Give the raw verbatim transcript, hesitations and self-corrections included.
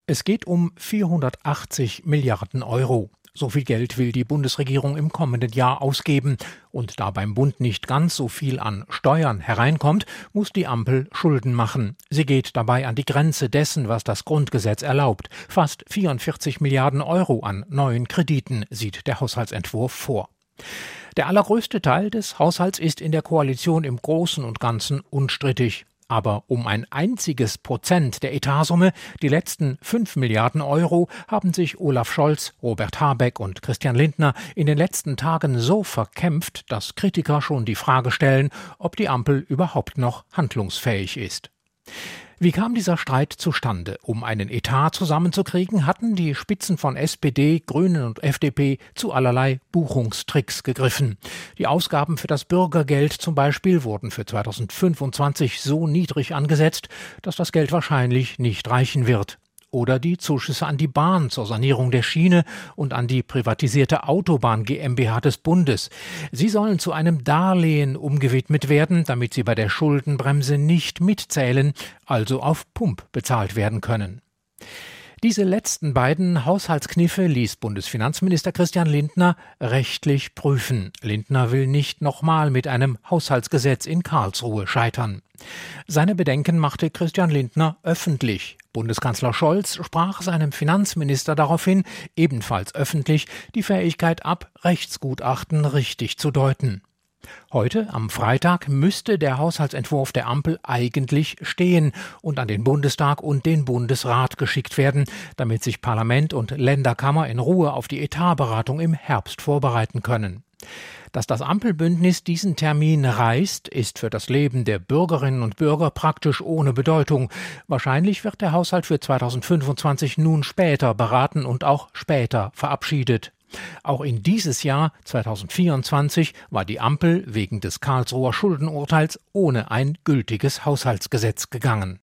Es geht um vierhundertachtzig Milliarden Euro. So viel Geld will die Bundesregierung im kommenden Jahr ausgeben. Und da beim Bund nicht ganz so viel an Steuern hereinkommt, muss die Ampel Schulden machen. Sie geht dabei an die Grenze dessen, was das Grundgesetz erlaubt. Fast vierundvierzig Milliarden Euro an neuen Krediten sieht der Haushaltsentwurf vor. Der allergrößte Teil des Haushalts ist in der Koalition im Großen und Ganzen unstrittig. Aber um ein einziges Prozent der Etatsumme, die letzten fünf Milliarden Euro, haben sich Olaf Scholz, Robert Habeck und Christian Lindner in den letzten Tagen so verkämpft, dass Kritiker schon die Frage stellen, ob die Ampel überhaupt noch handlungsfähig ist. Wie kam dieser Streit zustande? Um einen Etat zusammenzukriegen, hatten die Spitzen von S P D, Grünen und F D P zu allerlei Buchungstricks gegriffen. Die Ausgaben für das Bürgergeld zum Beispiel wurden für zweitausendfünfundzwanzig so niedrig angesetzt, dass das Geld wahrscheinlich nicht reichen wird. Oder die Zuschüsse an die Bahn zur Sanierung der Schiene und an die privatisierte Autobahn GmbH des Bundes. Sie sollen zu einem Darlehen umgewidmet werden, damit sie bei der Schuldenbremse nicht mitzählen, also auf Pump bezahlt werden können. Diese letzten beiden Haushaltskniffe ließ Bundesfinanzminister Christian Lindner rechtlich prüfen. Lindner will nicht nochmal mit einem Haushaltsgesetz in Karlsruhe scheitern. Seine Bedenken machte Christian Lindner öffentlich. Bundeskanzler Scholz sprach seinem Finanzminister daraufhin, ebenfalls öffentlich, die Fähigkeit ab, Rechtsgutachten richtig zu deuten. Heute, am Freitag, müsste der Haushaltsentwurf der Ampel eigentlich stehen und an den Bundestag und den Bundesrat geschickt werden, damit sich Parlament und Länderkammer in Ruhe auf die Etatberatung im Herbst vorbereiten können. Dass das Ampelbündnis diesen Termin reißt, ist für das Leben der Bürgerinnen und Bürger praktisch ohne Bedeutung. Wahrscheinlich wird der Haushalt für zweitausendfünfundzwanzig nun später beraten und auch später verabschiedet. Auch in dieses Jahr, zweitausendvierundzwanzig, war die Ampel wegen des Karlsruher Schuldenurteils ohne ein gültiges Haushaltsgesetz gegangen.